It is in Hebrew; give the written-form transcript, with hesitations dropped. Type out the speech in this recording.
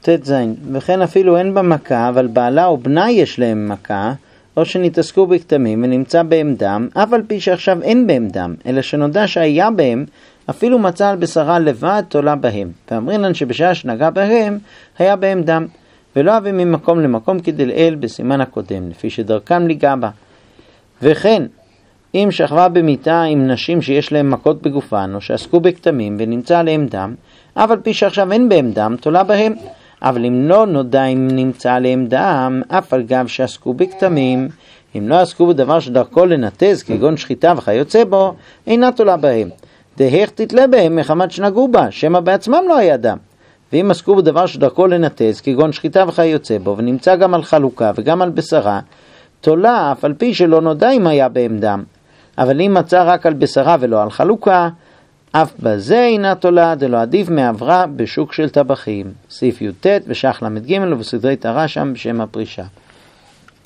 תת זין, וכן אפילו אין בה מכה, אבל בעלה או בנה יש להם מכה, או שנתעסקו בכתמים ונמצא בהם דם, אף על פי שעכשיו אין בהם דם, אלא שנודע שהיה בהם, אפילו מצא על בשרה לבד תולה בהם. ואמרינן שבשעה שנגע בהם, היה בהם דם, ולא אביא ממקום למקום כדלעיל בסימן הקודם, לפי שדרכם ליגע בה. וכן, אם שכבה במיטה עם נשים שיש להם מכות בגופן, או שעסקו בכתמים ונמצא עליהם דם, אף על פי שעכשיו אין בהם דם, תולה בהם. אבל אם לא נודע אם נמצא עליהם דם, אף על גב שעסקו בכתמים, אם לא עסקו בדבר שדרכו לנתז, כגון שחיטה וכיוצא בו, אינה תולה בהם. דהך תתלה בהם מחמת שנגעו בה, שמא בעצמם לא היה דם. ואם עסקו בדבר שדרכו לנתז, כגון שחיטה וכיוצא בו, ונמצא גם על חלוקה וגם על בשרה, תולה אף על פי שלא נודע אם היה בהם דם. אבל אם מצא רק על בשרה ולא על חלוקה, אף בזה אינה תולה, דלא עדיף מעברה בשוק של טבחים. סעיף י"ט ושח למד ג' ובסדרי תר"ש שם בשם הפרישה.